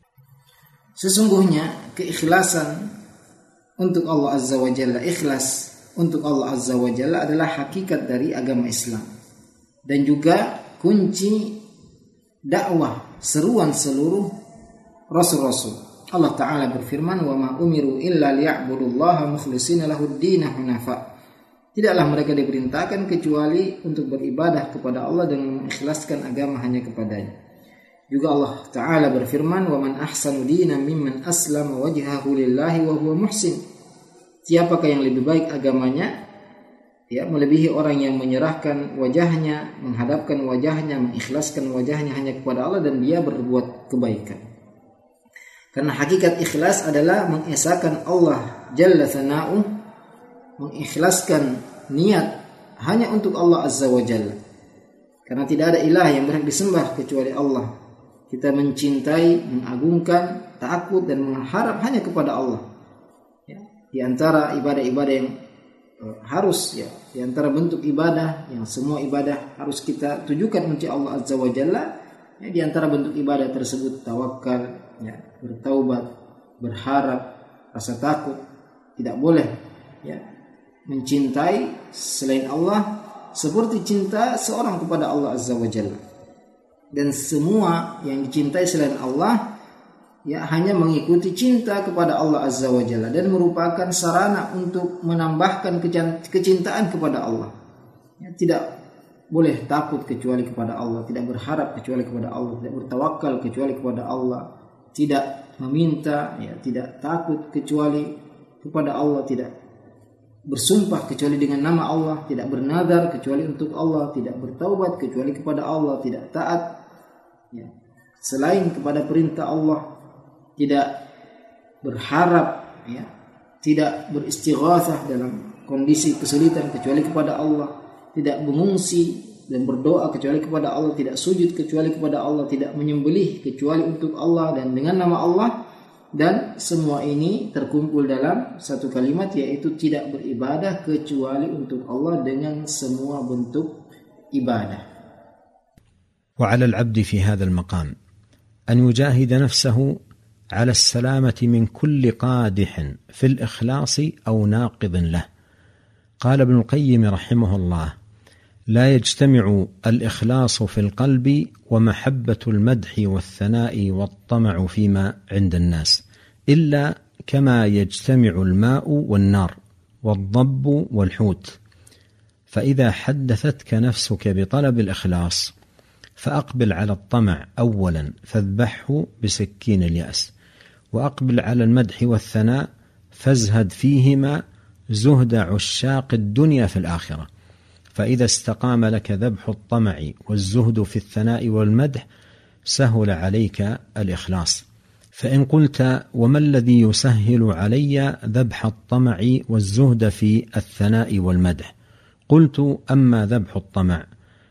S2: Sesungguhnya keikhlasan untuk Allah Azza wa Jalla, ikhlas untuk Allah Azza wa Jalla adalah hakikat dari agama Islam dan juga kunci dakwah seruan seluruh rasul-rasul. Allah Ta'ala berfirman, wa ma umiru illa liya'budullaha mukhlishina lahud-din hunafa. Tidaklah mereka diperintahkan kecuali untuk beribadah kepada Allah dan mengikhlaskan agama hanya kepadanya. Juga Allah Ta'ala berfirman, wa man ahsanu dinan mimman aslama wajhahu lillahi wa huwa muhsin. Siapakah yang lebih baik agamanya? Ya, melebihi orang yang menyerahkan wajahnya, menghadapkan wajahnya, mengikhlaskan wajahnya hanya kepada Allah dan dia berbuat kebaikan. Karena hakikat ikhlas adalah mengesahkan Allah Jalla Thana'uh, mengikhlaskan niat hanya untuk Allah Azza wa Jalla. Karena tidak ada ilah yang berhak disembah kecuali Allah. Kita mencintai, mengagungkan, takut dan mengharap hanya kepada Allah. Ya, di antara ibadah-ibadah yang uh, harus ya, di antara bentuk ibadah yang semua ibadah harus kita tujukan untuk Allah Azza wa Jalla. Ya, di antara bentuk ibadah tersebut tawakal, ya, bertaubat, berharap, rasa takut. Tidak boleh ya mencintai selain Allah seperti cinta seorang kepada Allah Azza wa Jalla. Dan semua yang dicintai selain Allah ya hanya mengikuti cinta kepada Allah Azza wa Jalla dan merupakan sarana untuk menambahkan kecintaan kepada Allah. Ya, tidak boleh takut kecuali kepada Allah, tidak berharap kecuali kepada Allah, tidak bertawakal kecuali kepada Allah, tidak meminta, ya, tidak takut kecuali kepada Allah, tidak bersumpah kecuali dengan nama Allah, tidak bernazar kecuali untuk Allah, tidak bertaubat kecuali kepada Allah, tidak taat ya, selain kepada perintah Allah, tidak berharap, ya, tidak beristighatsah dalam kondisi kesulitan kecuali kepada Allah, tidak mengungsi dan berdoa kecuali kepada Allah, tidak sujud kecuali kepada Allah, tidak menyembelih kecuali untuk Allah dan dengan nama Allah. Dan semua ini terkumpul dalam satu kalimat, yaitu tidak beribadah kecuali untuk Allah dengan semua bentuk ibadah.
S1: وعلى العبد في هذا المقام أن يجاهد نفسه على السلامة من كل قادح في الإخلاص أو ناقض له. قال ابن القيم رحمه الله: لا يجتمع الإخلاص في القلب ومحبة المدح والثناء والطمع فيما عند الناس إلا كما يجتمع الماء والنار والضب والحوت. فإذا حدثتك نفسك بطلب الإخلاص فأقبل على الطمع أولا فاذبحه بسكين اليأس، وأقبل على المدح والثناء فازهد فيهما زهد عشاق الدنيا في الآخرة. فإذا استقام لك ذبح الطمع والزهد في الثناء والمدح سهل عليك الإخلاص. فإن قلت: وما الذي يسهل علي ذبح الطمع والزهد في الثناء والمدح؟ قلت: أما ذبح الطمع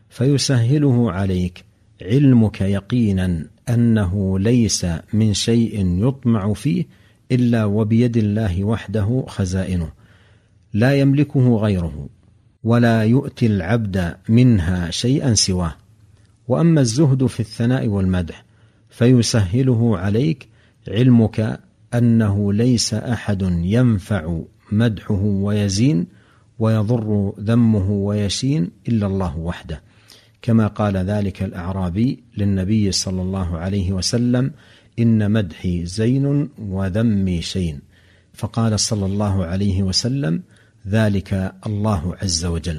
S1: فيسهله عليك علمك يقينا أنه ليس من شيء يطمع فيه إلا وبيد الله وحده خزائنه، لا يملكه غيره، ولا يؤتي العبد منها شيئا سواه. وأما الزهد في الثناء والمدح فيسهله عليك علمك أنه ليس أحد ينفع مدحه ويزين ويضر ذمه ويشين إلا الله وحده، كما قال ذلك الأعرابي للنبي صلى الله عليه وسلم: إن مدحي زين وذمي شين. فقال صلى الله عليه وسلم: ذلك الله عز وجل.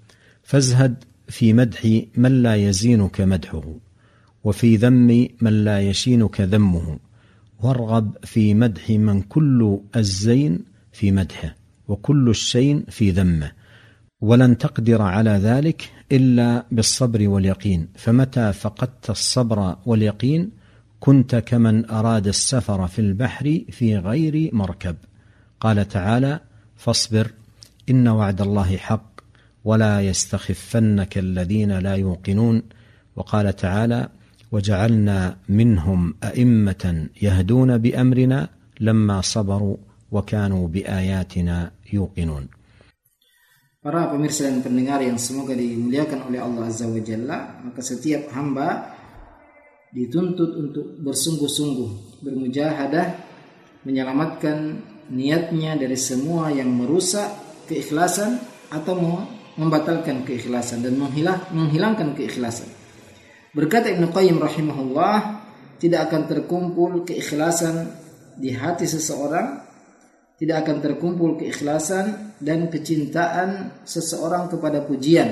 S1: فازهد في مدح من لا يزينك مدحه، وفي ذم من لا يشينك ذمه، وارغب في مدح من كل الزين في مدحه وكل الشين في ذمه، ولن تقدر على ذلك إلا بالصبر واليقين. فمتى فقدت الصبر واليقين كنت كمن أراد السفر في البحر في غير مركب. قال تعالى: فاصبر إن وعد الله حق ولا يستخفنك الذين لا يوقنون. وقال تعالى: وجعلنا منهم أئمة يهدون بأمرنا لما صبروا وكانوا بآياتنا يوقنون.
S2: Para pemirsa dan pendengar yang semoga dimuliakan oleh Allah Azza wa Jalla, maka setiap hamba dituntut untuk bersungguh-sungguh, bermujahadah, menyelamatkan niatnya dari semua yang merusak keikhlasan atau membatalkan keikhlasan dan menghilang, menghilangkan keikhlasan. Berkata Ibnu Qayyim rahimahullah, tidak akan terkumpul keikhlasan di hati seseorang, tidak akan terkumpul keikhlasan dan kecintaan seseorang kepada pujian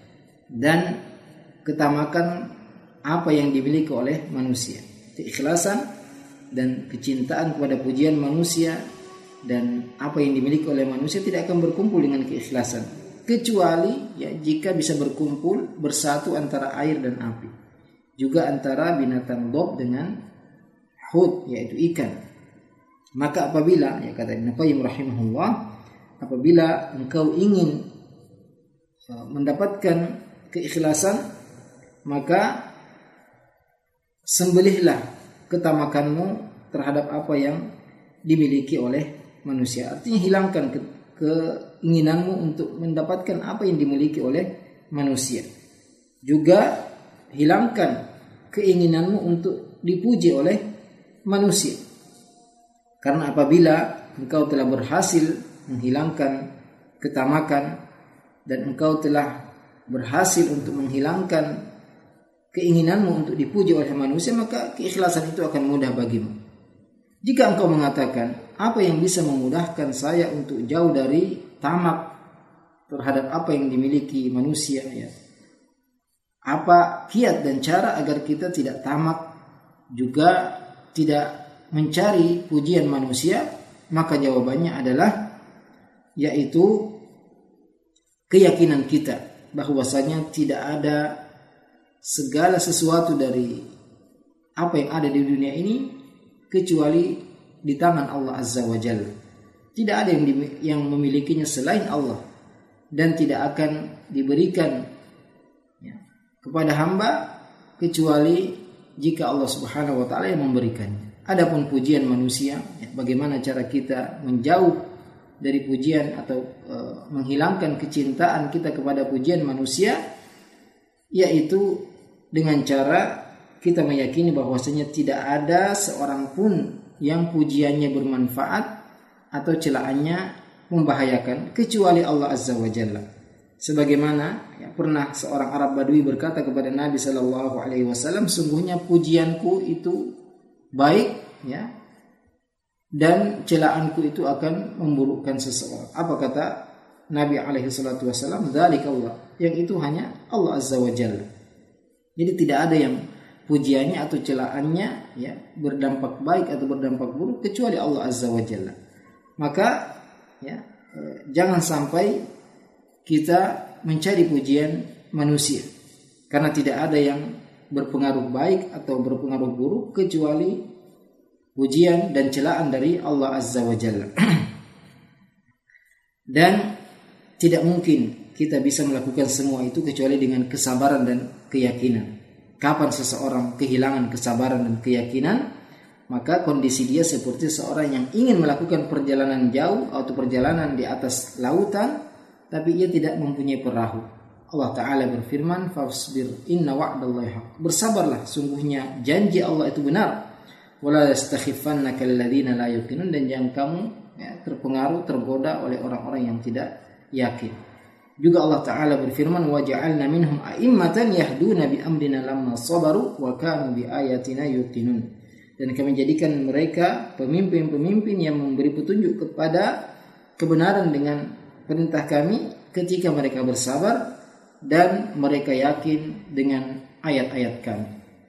S2: dan ketamakan apa yang dimiliki oleh manusia. Keikhlasan dan kecintaan kepada pujian manusia dan apa yang dimiliki oleh manusia tidak akan berkumpul dengan keikhlasan, kecuali ya jika bisa berkumpul bersatu antara air dan api, juga antara binatang dob dengan hud, yaitu ikan. Maka apabila, ya kata Ibnu Qayyim rahimahullah, apabila engkau ingin mendapatkan keikhlasan, maka sembelihlah ketamakanmu terhadap apa yang dimiliki oleh manusia. Artinya hilangkan ke- keinginanmu untuk mendapatkan apa yang dimiliki oleh manusia. Juga hilangkan keinginanmu untuk dipuji oleh manusia. Karena apabila engkau telah berhasil menghilangkan ketamakan dan engkau telah berhasil untuk menghilangkan keinginanmu untuk dipuji oleh manusia, maka keikhlasan itu akan mudah bagimu. Jika engkau mengatakan, apa yang bisa memudahkan saya untuk jauh dari tamak terhadap apa yang dimiliki manusia, ya, apa kiat dan cara agar kita tidak tamak juga tidak mencari pujian manusia, maka jawabannya adalah yaitu keyakinan kita bahwasanya tidak ada segala sesuatu dari apa yang ada di dunia ini kecuali di tangan Allah Azza wa Jalla. Tidak ada yang, di, yang memilikinya selain Allah, dan tidak akan diberikan ya, kepada hamba kecuali jika Allah Subhanahu wa taala yang memberikannya. Adapun pujian manusia, ya, bagaimana cara kita menjauh dari pujian atau e, menghilangkan kecintaan kita kepada pujian manusia, yaitu dengan cara kita meyakini bahwasanya tidak ada seorang pun yang pujiannya bermanfaat atau celaannya membahayakan kecuali Allah Azza wa Jalla. Sebagaimana ya, pernah seorang Arab Badui berkata kepada Nabi sallallahu alaihi wasallam, sungguhnya pujianku itu baik, ya, dan celaanku itu akan memburukkan seseorang. Apa kata Nabi alaihi salatu wasallam? Dzalika Allah, yang itu hanya Allah Azza wa Jalla. Jadi tidak ada yang pujiannya atau celaannya ya berdampak baik atau berdampak buruk kecuali Allah Azza wa Jalla. Maka ya eh, jangan sampai kita mencari pujian manusia, karena tidak ada yang berpengaruh baik atau berpengaruh buruk kecuali pujian dan celaan dari Allah Azza wa Jalla. Dan tidak mungkin kita bisa melakukan semua itu kecuali dengan kesabaran dan keyakinan. Kapan seseorang kehilangan kesabaran dan keyakinan, maka kondisi dia seperti seorang yang ingin melakukan perjalanan jauh atau perjalanan di atas lautan, tapi ia tidak mempunyai perahu. Allah Ta'ala berfirman, "Fasbir inna wa'dallahi haq." Bersabarlah, sungguhnya janji Allah itu benar. "Wala yastakhifannaka alladziina la yuqinun." Dan jangan kamu ya, terpengaruh, tergoda oleh orang-orang yang tidak yakin. Juga Allah Ta'ala berfirman, "Waja'alna minhum a'immatan yahduna bi amrina lamma sabaru wa kanu bi ayatina yuqinun." Dan kami jadikan mereka pemimpin-pemimpin yang memberi petunjuk kepada kebenaran dengan perintah kami ketika mereka bersabar dan mereka yakin dengan ayat-ayat kami.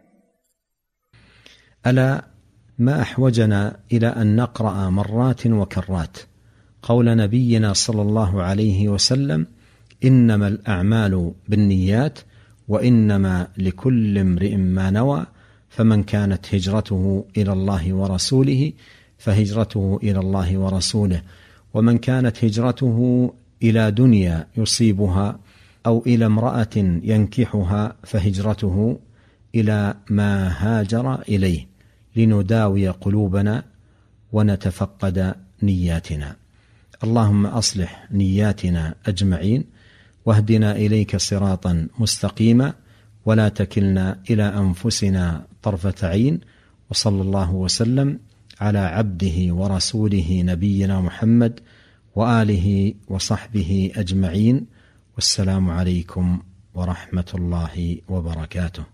S1: ألا ما أحوجنا إلى أن نقرأ مرات وكرات قول نبينا صلى الله عليه وسلم: إنما الأعمال بالنيات وإنما لكل امرئ ما نوى فمن كانت هجرته إلى الله ورسوله فهجرته إلى الله ورسوله ومن كانت هجرته إلى دنيا يصيبها أو إلى امرأة ينكحها فهجرته إلى ما هاجر إليه لنداوي قلوبنا ونتفقد نياتنا. اللهم أصلح نياتنا أجمعين واهدنا إليك صراطا مستقيما ولا تكلنا إلى أنفسنا طرفة عين. وصلى الله وسلم على عبده ورسوله نبينا محمد وآله وصحبه أجمعين. والسلام عليكم ورحمة الله وبركاته.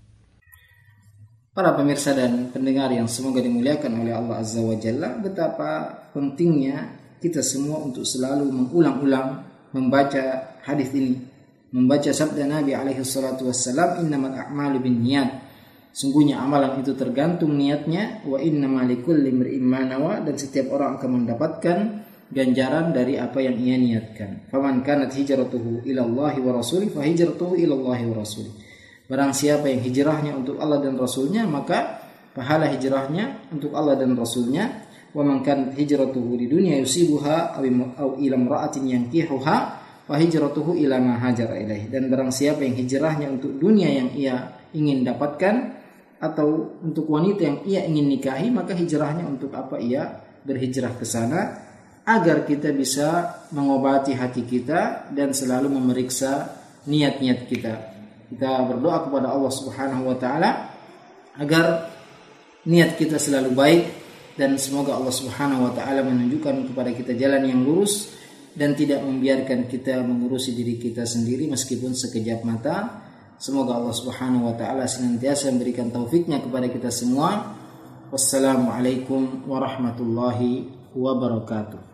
S2: Para pemirsa dan pendengar yang semoga dimuliakan oleh Allah Azza wa Jalla, betapa pentingnya kita semua untuk selalu mengulang-ulang membaca hadis ini, membaca sabda Nabi alaihi salatu wassalam, "Innamal a'malu binniyat." Sungguhnya amalan itu tergantung niatnya, wa innamal likulli imri'in ma nawa, dan setiap orang akan mendapatkan ganjaran dari apa yang ia niatkan. Faman kanat hijratuhu ila Allah wa rasulih fa hijratuhu ila Allah wa rasulih. Barang siapa yang hijrahnya untuk Allah dan Rasulnya, maka pahala hijrahnya untuk Allah dan Rasulnya. Wa man kanat hijratuhu li dunya yusibuha aw ila imra'atin yankihuha fa hijratuhu ila ma hajara ilaih. Dan barang siapa yang hijrahnya untuk dunia yang ia ingin dapatkan atau untuk wanita yang ia ingin nikahi, maka hijrahnya untuk apa ia berhijrah ke sana, agar kita bisa mengobati hati kita dan selalu memeriksa niat-niat kita. Kita berdoa kepada Allah Subhanahu wa taala agar niat kita selalu baik, dan semoga Allah Subhanahu wa taala menunjukkan kepada kita jalan yang lurus dan tidak membiarkan kita mengurusi diri kita sendiri meskipun sekejap mata. Semoga Allah Subhanahu wa taala senantiasa memberikan taufiknya kepada kita semua. Wassalamualaikum warahmatullahi wabarakatuh.